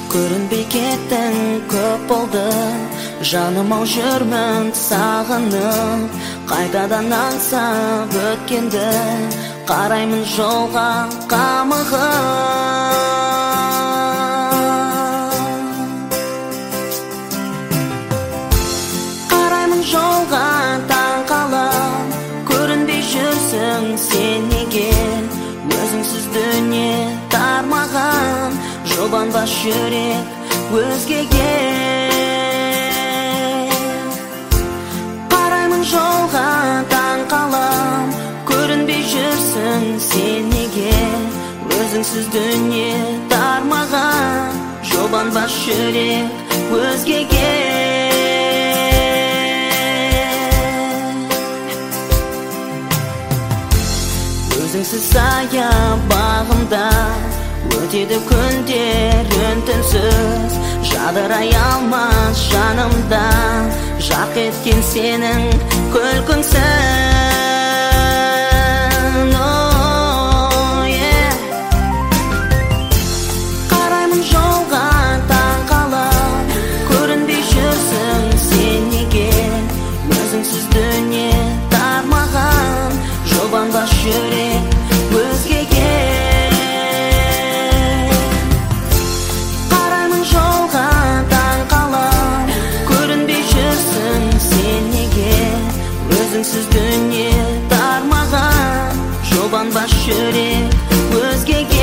Көрінбей кеттің, көп болды. Жаным ау жүрмін сағынып, қайтадан аңсап өткенді, қараймын жолға қамығып. Қараймын жолға таң қалып, көрінбей жүрсің сен неге? Өзіңсіз дүние тармаған, жұбанбас жүрек өзгеге. Қараймын жолға таң қалып, көрінбей жүрсің сен неге? Өзіңсіз дүние тармаған, жұбанбас жүрек өзгеге. Өзіңсіз сая бағымда өтеді күндер үн-түнсіз, жадырай алмас жанымда жарқ еткен сенің күлкіңсің. Қараймын жолға таң қалып, көрінбей жүрсің сен неге? Өзіңсіз дүние тармаған, жұбанбас жүрек өзгеге. Қараймын жолға таң қалып, көрінбей жүрсің сен неге? Өзіңсіз дүние тармаған, жұбанбас жүрек өзгеге.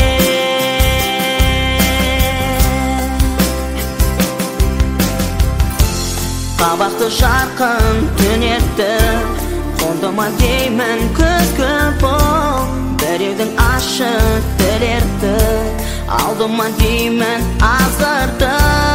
Қабақты жарқын түнекті, қондыма деймін күзгі бұл. Біреудің ашық тілерді, алдыма деймін азғырды.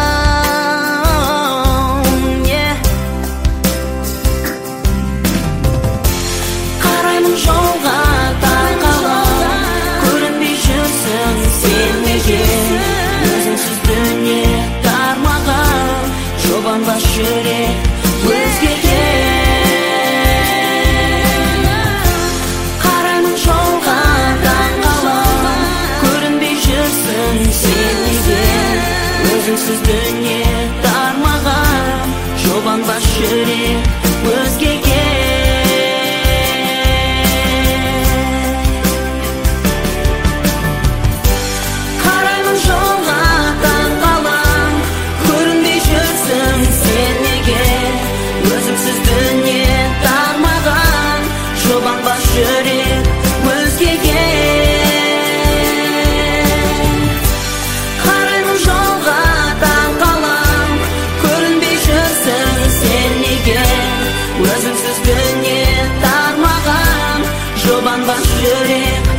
Қараймын жолға таң қалып, көрінбей жүрсің сен неге? Өзіңсіз дүние тармаған, жұбанбас жүрек өзгеге. Қараймын жолға таң қалып, көрінбей жүрсің сен неге? Өзіңсіз дүние тармаған, жұбанбас жүрек өзгеге. Қараймын жолға таң қалып, көрінбей жүрсің сен неге? Өзіңсіз дүние тармаған, жұбанбас жүрек өзгеге. Қараймын жолға таң қалып, көрінбей жүрсің сен неге? Өзіңсіз дүние тармаған, жұбанбас жүрек